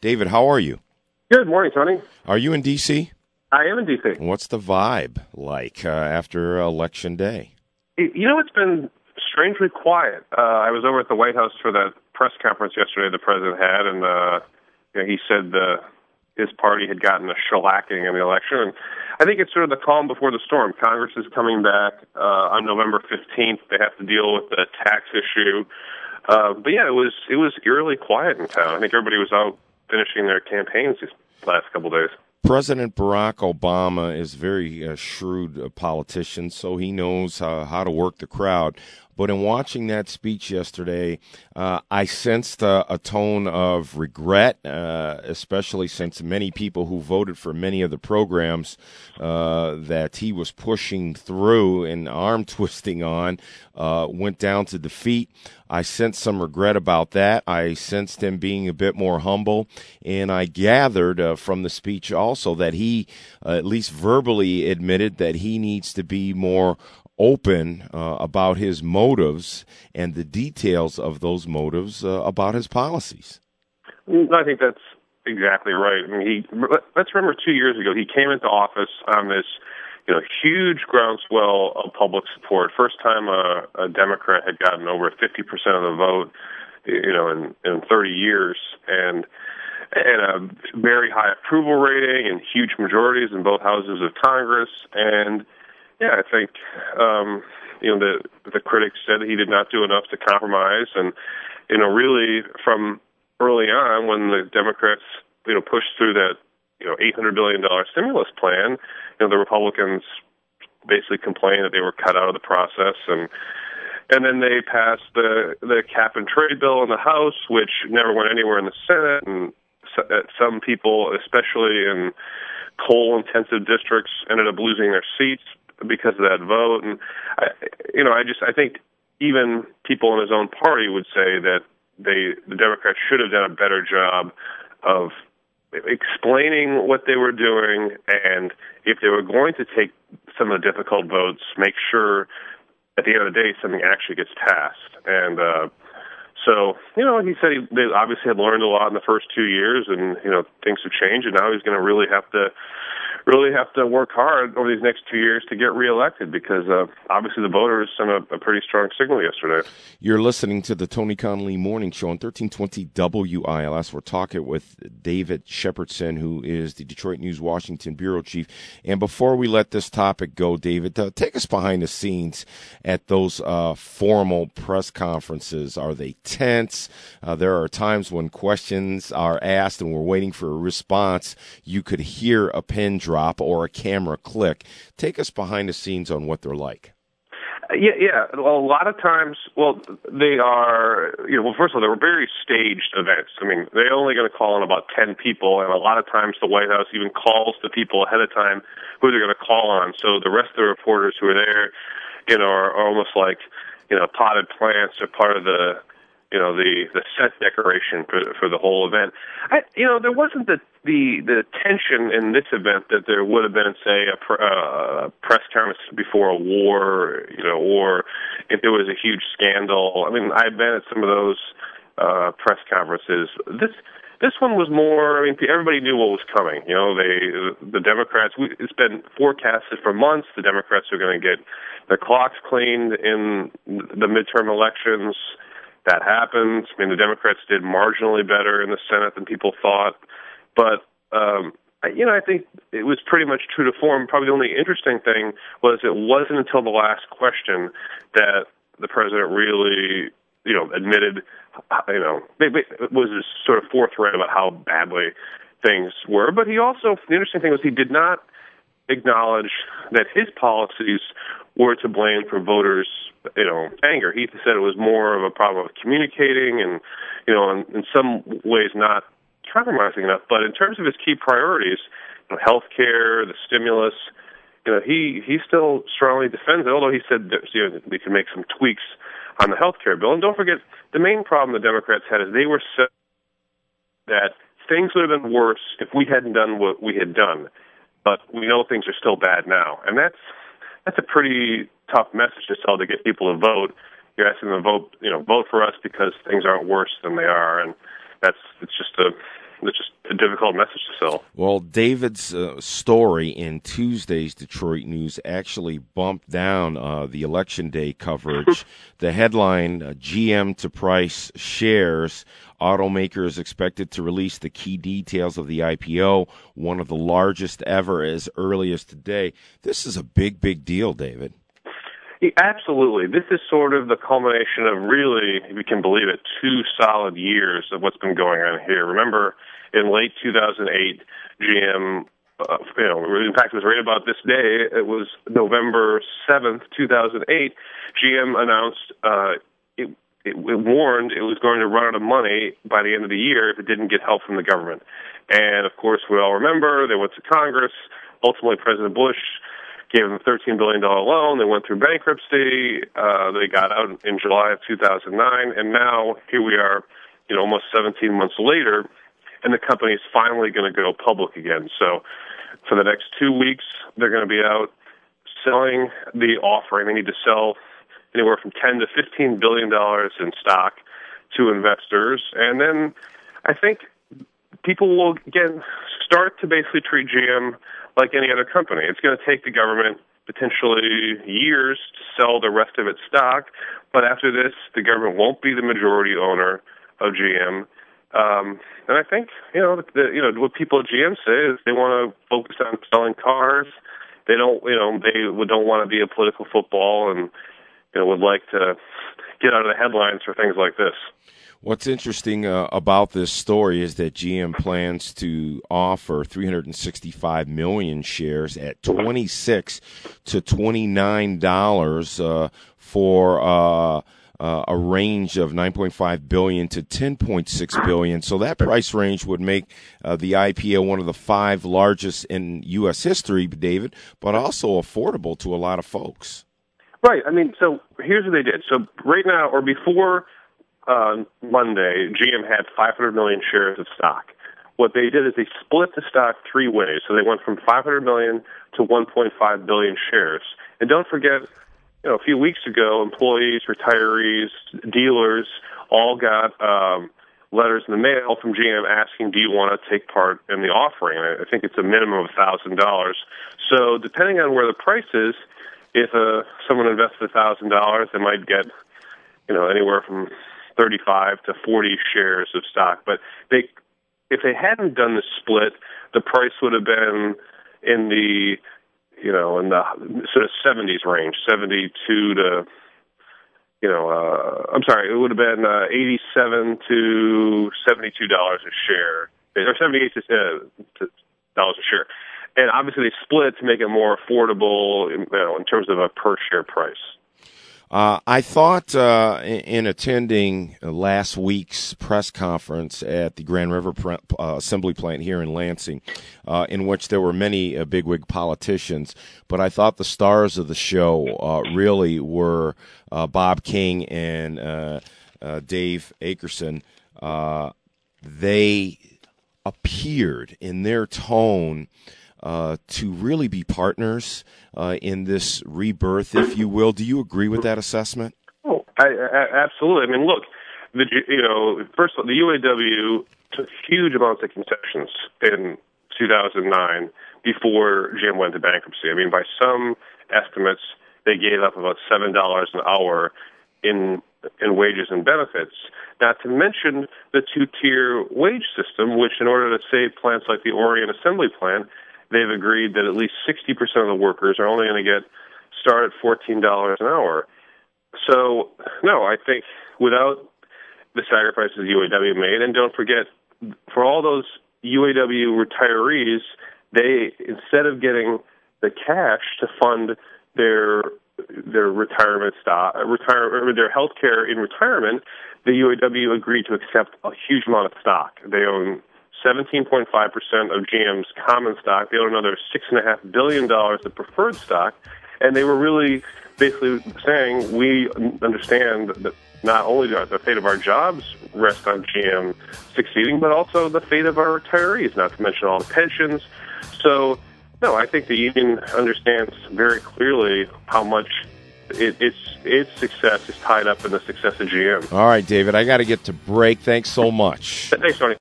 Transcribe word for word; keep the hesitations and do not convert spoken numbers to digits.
David, how are you? Good morning, Tony. Are you in D C? I am in D C. What's the vibe like uh, after Election Day? You know, it's been strangely quiet. Uh, I was over at the White House for that press conference yesterday the president had, and uh, you know, he said uh, his party had gotten a shellacking in the election. And I think it's sort of the calm before the storm. Congress is coming back uh, on November fifteenth. They have to deal with the tax issue. Uh, but yeah, it was it was eerily quiet in town. I think everybody was out finishing their campaigns these last couple of days. President Barack Obama is a very uh, shrewd uh, politician, so he knows uh, how to work the crowd. But in watching that speech yesterday, uh, I sensed uh, a tone of regret, uh, especially since many people who voted for many of the programs uh, that he was pushing through and arm twisting on uh, went down to defeat. I sensed some regret about that. I sensed him being a bit more humble, and I gathered uh, from the speech also that he, uh, at least verbally, admitted that he needs to be more open uh, about his motives and the details of those motives uh, about his policies. I think that's exactly right. I mean, he let's remember two years ago he came into office on this, you know, huge groundswell of public support. First time a, a Democrat had gotten over fifty percent of the vote, you know, in, in thirty years, and and a very high approval rating and huge majorities in both houses of Congress. And yeah, I think, um, you know, the the critics said he did not do enough to compromise. And, you know, really from early on when the Democrats, you know, pushed through that, you know, eight hundred billion dollars stimulus plan, you know, the Republicans basically complained that they were cut out of the process. And and then they passed the, the cap and trade bill in the House, which never went anywhere in the Senate. And so, uh, some people, especially in coal-intensive districts, ended up losing their seats because of that vote. And I, you know, I just I think even people in his own party would say that they the Democrats should have done a better job of explaining what they were doing, and if they were going to take some of the difficult votes, make sure at the end of the day something actually gets passed. And uh, so, you know, he said he, they obviously had learned a lot in the first two years, and you know things have changed, and now he's going to really have to. really have to work hard over these next two years to get reelected because uh, obviously the voters sent a, a pretty strong signal yesterday. You're listening to the Tony Connolly Morning Show on thirteen twenty W I L S. We're talking with David Shepardson, who is the Detroit News Washington bureau chief. And before we let this topic go, David, uh, take us behind the scenes at those uh, formal press conferences. Are they tense? Uh, there are times when questions are asked and we're waiting for a response. You could hear a pin drop. drop or a camera click. Take us behind the scenes on what they're like. Yeah, yeah. Well, a lot of times, well, they are, you know, well, first of all, they were very staged events. I mean, they're only going to call on about ten people, and a lot of times the White House even calls the people ahead of time who they're going to call on. So the rest of the reporters who are there, you know, are, are almost like, you know, potted plants or part of the, you know, the, the set decoration for, for the whole event. I, you know, there wasn't the, the, the tension in this event that there would have been, say, a pr- uh, press conference before a war, you know, or if there was a huge scandal. I mean, I've been at some of those uh, press conferences. This this one was more, I mean, everybody knew what was coming. You know, they the Democrats, we, it's been forecasted for months, the Democrats are going to get their clocks cleaned in the midterm elections. That happened. I mean, the Democrats did marginally better in the Senate than people thought. But, um, you know, I think it was pretty much true to form. Probably the only interesting thing was it wasn't until the last question that the president really, you know, admitted, you know, it was sort of forthright about how badly things were. But he also, the interesting thing was he did not acknowledge that his policies were to blame for voters' you know, anger. He said it was more of a problem of communicating and, you know, in, in some ways not compromising enough. But in terms of his key priorities, you know, health care, the stimulus, you know, he, he still strongly defends it, although he said that, you know, we can make some tweaks on the health care bill. And don't forget, the main problem the Democrats had is they were set that things would have been worse if we hadn't done what we had done. But we know things are still bad now. And that's that's a pretty tough message to tell to get people to vote. You're asking them to vote, you know, vote for us because things aren't worse than they are, and that's it's just a it's just a difficult message to sell. Well, David's uh, story in Tuesday's Detroit News actually bumped down uh, the Election Day coverage. The headline, uh, G M to price shares. Automaker is expected to release the key details of the I P O, one of the largest ever, as early as today. This is a big, big deal, David. Yeah, absolutely. This is sort of the culmination of really, if you can believe it, two solid years of what's been going on here. Remember, in late two thousand eight, G M, uh, you know, in fact, it was right about this day, it was November seventh, two thousand eight, G M announced, uh, it, it, it warned it was going to run out of money by the end of the year if it didn't get help from the government. And, of course, we all remember, they went to Congress. Ultimately, President Bush gave them a thirteen billion dollars loan. They went through bankruptcy. Uh, they got out in July of two thousand nine. And now here we are, you know, almost seventeen months later, and the company is finally going to go public again. So for the next two weeks, they're going to be out selling the offering. They need to sell anywhere from ten to fifteen billion dollars in stock to investors. And then I think people will, again, start to basically treat G M like any other company. It's going to take the government potentially years to sell the rest of its stock, but after this, the government won't be the majority owner of G M. Um, and I think, you know, the, you know, what people at G M say is they want to focus on selling cars. They don't, you know, they don't want to be a political football, and you know, would like to get out of the headlines for things like this. What's interesting uh, about this story is that G M plans to offer three hundred sixty-five million shares at twenty-six to twenty-nine dollars uh, for uh, uh, a range of nine point five billion dollars to ten point six billion dollars. So that price range would make uh, the I P O one of the five largest in U S history, David, but also affordable to a lot of folks. Right. I mean, so here's what they did. So right now, or before Uh, Monday, G M had five hundred million shares of stock. What they did is they split the stock three ways. So they went from five hundred million to one point five billion shares. And don't forget, you know, a few weeks ago, employees, retirees, dealers all got um, letters in the mail from G M asking, do you want to take part in the offering? I think it's a minimum of one thousand dollars. So depending on where the price is, if uh, someone invested one thousand dollars, they might get, you know, anywhere from thirty-five to forty shares of stock. But they, if they hadn't done the split, the price would have been in the, you know, in the sort of seventies range, seventy-two to, you know, uh, I'm sorry, it would have been uh, eighty-seven to seventy-two dollars a share, or seventy-eight to dollars a share. And obviously they split to make it more affordable, you know, in terms of a per share price. Uh, I thought uh, in, in attending last week's press conference at the Grand River pre- uh, Assembly Plant here in Lansing, uh, in which there were many uh, bigwig politicians, but I thought the stars of the show uh, really were uh, Bob King and uh, uh, Dave Akerson. Uh, they appeared in their tone Uh, to really be partners uh, in this rebirth, if you will. Do you agree with that assessment? Oh, I, I, absolutely. I mean, look, the, you know, first of all, the U A W took huge amounts of concessions in two thousand nine before G M went into bankruptcy. I mean, by some estimates, they gave up about seven dollars an hour in in wages and benefits. Not to mention the two-tier wage system, which in order to save plants like the Orion Assembly Plant, they've agreed that at least sixty percent of the workers are only going to get start at fourteen dollars an hour. So, no, I think without the sacrifices the U A W made, and don't forget, for all those U A W retirees, they, instead of getting the cash to fund their their retirement stock, retire, their health care in retirement, the U A W agreed to accept a huge amount of stock. They own seventeen point five percent of G M's common stock. They own another six point five billion dollars of preferred stock. And they were really basically saying, we understand that not only does the fate of our jobs rest on G M succeeding, but also the fate of our retirees, not to mention all the pensions. So, no, I think the union understands very clearly how much It, its its success is tied up in the success of G M. All right, David, I got to get to break. Thanks so much. Thanks, Tony.